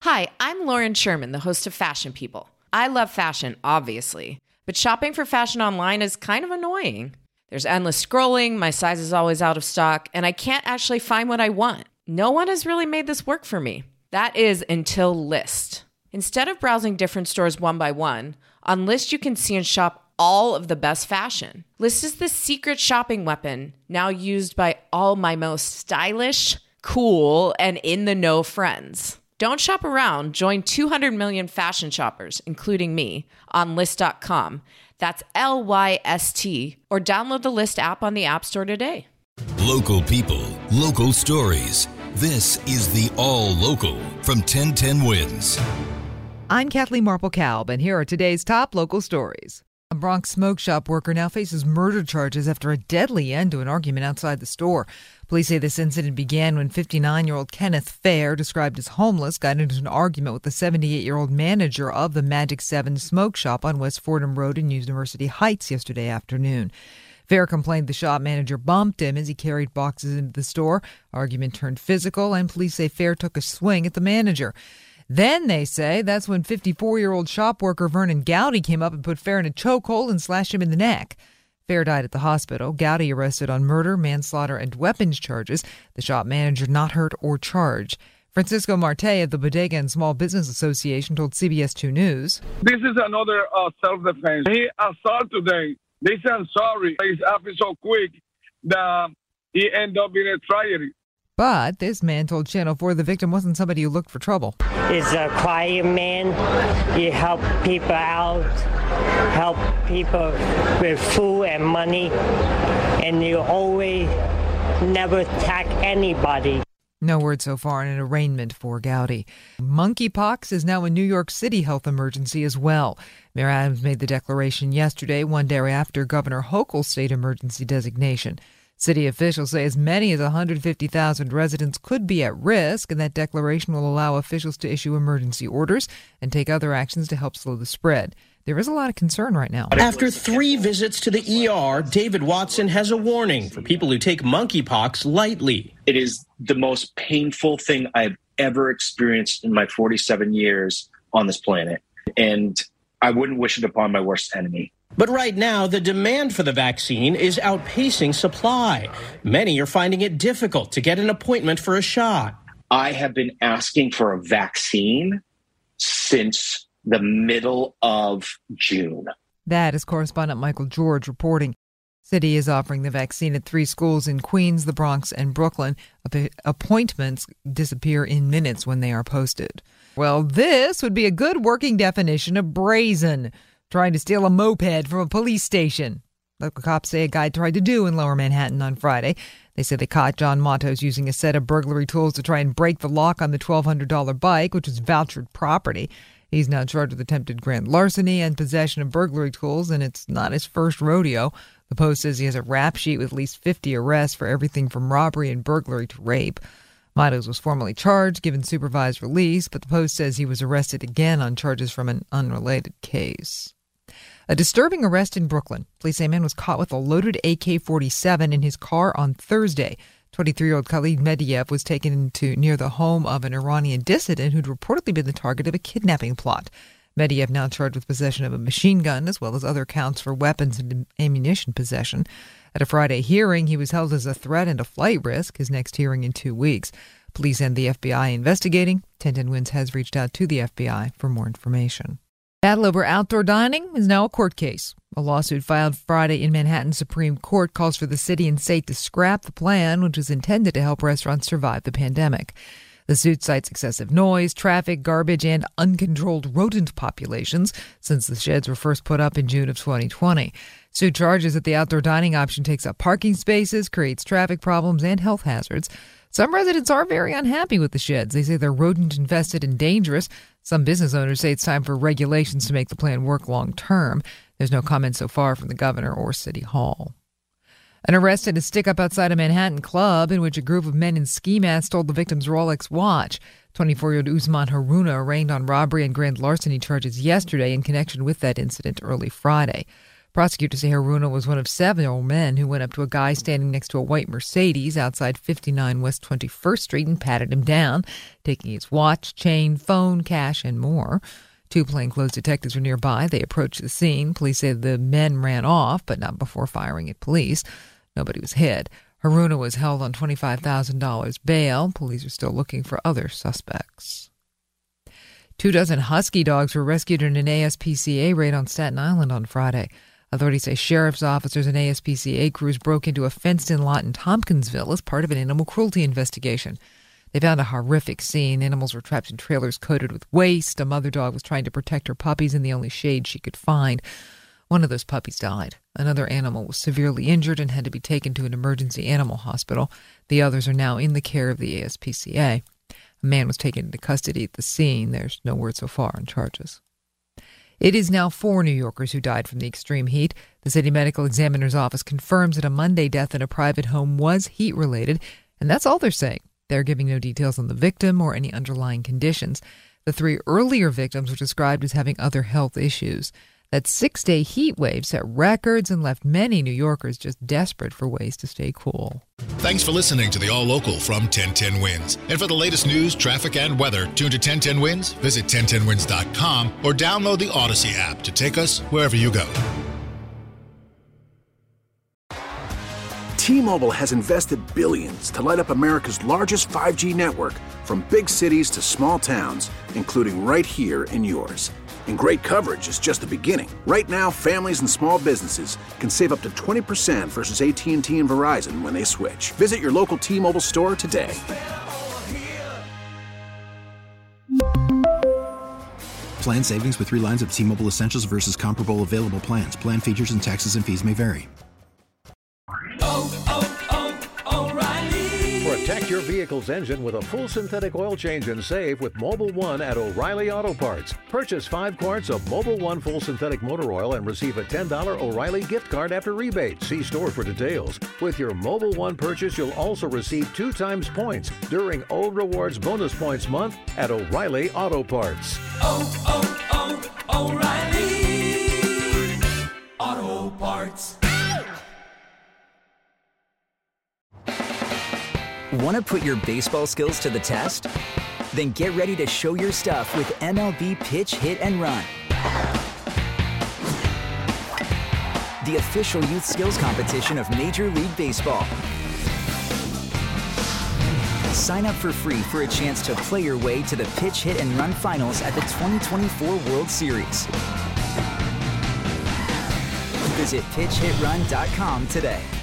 Hi, I'm Lauren Sherman, the host of Fashion People. I love fashion, obviously, but shopping for fashion online is kind of annoying. There's endless scrolling, my size is always out of stock, and I can't actually find what I want. No one has really made this work for me. That is until Lyst. Instead of browsing different stores one by one, on Lyst you can see and shop all of the best fashion. Lyst is the secret shopping weapon now used by all my most stylish, cool, and in-the-know friends. Don't shop around. Join 200 million fashion shoppers, including me, on Lyst.com. That's Lyst, or download the Lyst app on the App Store today. Local people, local stories. This is the All Local from 1010 Wins. I'm Kathleen Marple-Kalb, and here are today's top local stories. A Bronx smoke shop worker now faces murder charges after a deadly end to an argument outside the store. Police say this incident began when 59-year-old Kenneth Fair, described as homeless, got into an argument with the 78-year-old manager of the Magic 7 smoke shop on West Fordham Road in University Heights yesterday afternoon. Fair complained the shop manager bumped him as he carried boxes into the store. Argument turned physical, and police say Fair took a swing at the manager. Then, they say, that's when 54-year-old shop worker Vernon Gowdy came up and put Fair in a chokehold and slashed him in the neck. Fair died at the hospital. Gowdy arrested on murder, manslaughter, and weapons charges. The shop manager not hurt or charged. Francisco Marte of the Bodega and Small Business Association told CBS 2 News. This is another self-defense. He assaulted them. They said, I'm sorry. He's happened so quick that he ended up in a tragedy. But this man told Channel 4 the victim wasn't somebody who looked for trouble. He's a quiet man. He help people out, help people with food and money, and you always never attack anybody. No word so far on an arraignment for Gowdy. Monkeypox is now a New York City health emergency as well. Mayor Adams made the declaration yesterday, one day after Governor Hochul's state emergency designation. City officials say as many as 150,000 residents could be at risk, and that declaration will allow officials to issue emergency orders and take other actions to help slow the spread. There is a lot of concern right now. After 3 visits to the ER, David Watson has a warning for people who take monkeypox lightly. It is the most painful thing I've ever experienced in my 47 years on this planet, and I wouldn't wish it upon my worst enemy. But right now, the demand for the vaccine is outpacing supply. Many are finding it difficult to get an appointment for a shot. I have been asking for a vaccine since the middle of June. That is correspondent Michael George reporting. City is offering the vaccine at 3 schools in Queens, the Bronx, and Brooklyn. Appointments disappear in minutes when they are posted. Well, this would be a good working definition of brazen. Trying to steal a moped from a police station. Local cops say a guy tried to do in Lower Manhattan on Friday. They say they caught John Matos using a set of burglary tools to try and break the lock on the $1,200 bike, which was vouchered property. He's now charged with attempted grand larceny and possession of burglary tools, and it's not his first rodeo. The Post says he has a rap sheet with at least 50 arrests for everything from robbery and burglary to rape. Matos was formally charged, given supervised release, but the Post says he was arrested again on charges from an unrelated case. A disturbing arrest in Brooklyn. Police say a man was caught with a loaded AK-47 in his car on Thursday. 23-year-old Khalid Mediev was taken to near the home of an Iranian dissident who'd reportedly been the target of a kidnapping plot. Mediev now charged with possession of a machine gun as well as other counts for weapons and ammunition possession. At a Friday hearing, he was held as a threat and a flight risk, his next hearing in 2 weeks. Police and the FBI investigating. 1010 Wins has reached out to the FBI for more information. Battle over outdoor dining is now a court case. A lawsuit filed Friday in Manhattan Supreme Court calls for the city and state to scrap the plan, which was intended to help restaurants survive the pandemic. The suit cites excessive noise, traffic, garbage, and uncontrolled rodent populations since the sheds were first put up in June of 2020. Suit charges that the outdoor dining option takes up parking spaces, creates traffic problems, and health hazards. Some residents are very unhappy with the sheds. They say they're rodent-infested and dangerous. Some business owners say it's time for regulations to make the plan work long-term. There's no comment so far from the governor or City Hall. An arrest at a stick-up outside a Manhattan club in which a group of men in ski masks stole the victim's Rolex watch. 24-year-old Usman Haruna arraigned on robbery and grand larceny charges yesterday in connection with that incident early Friday. Prosecutors say Haruna was one of several men who went up to a guy standing next to a white Mercedes outside 59 West 21st Street and patted him down, taking his watch, chain, phone, cash, and more. 2 plainclothes detectives were nearby. They approached the scene. Police say the men ran off, but not before firing at police. Nobody was hit. Haruna was held on $25,000 bail. Police are still looking for other suspects. 24 husky dogs were rescued in an ASPCA raid on Staten Island on Friday. Authorities say sheriff's officers and ASPCA crews broke into a fenced-in lot in Tompkinsville as part of an animal cruelty investigation. They found a horrific scene. Animals were trapped in trailers coated with waste. A mother dog was trying to protect her puppies in the only shade she could find. One of those puppies died. Another animal was severely injured and had to be taken to an emergency animal hospital. The others are now in the care of the ASPCA. A man was taken into custody at the scene. There's no word so far on charges. It is now 4 New Yorkers who died from the extreme heat. The city medical examiner's office confirms that a Monday death in a private home was heat-related, and that's all they're saying. They're giving no details on the victim or any underlying conditions. The 3 earlier victims were described as having other health issues. That 6-day heat wave set records and left many New Yorkers just desperate for ways to stay cool. Thanks for listening to the All Local from 1010 Wins. And for the latest news, traffic, and weather, tune to 1010 Wins, visit 1010wins.com, or download the Odyssey app to take us wherever you go. T-Mobile has invested billions to light up America's largest 5G network, from big cities to small towns, including right here in yours. And great coverage is just the beginning. Right now, families and small businesses can save up to 20% versus AT&T and Verizon when they switch. Visit your local T-Mobile store today. Plan savings with 3 lines of T-Mobile Essentials versus comparable available plans. Plan features and taxes and fees may vary. Protect your vehicle's engine with a full synthetic oil change and save with Mobil 1 at O'Reilly Auto Parts. Purchase 5 quarts of Mobil 1 full synthetic motor oil and receive a $10 O'Reilly gift card after rebate. See store for details. With your Mobil 1 purchase, you'll also receive 2 times points during O Rewards Bonus Points Month at O'Reilly Auto Parts. O'Reilly Auto Parts. Want to put your baseball skills to the test? Then get ready to show your stuff with MLB Pitch, Hit, and Run. The official youth skills competition of Major League Baseball. Sign up for free for a chance to play your way to the Pitch, Hit, and Run finals at the 2024 World Series. Visit pitchhitrun.com today.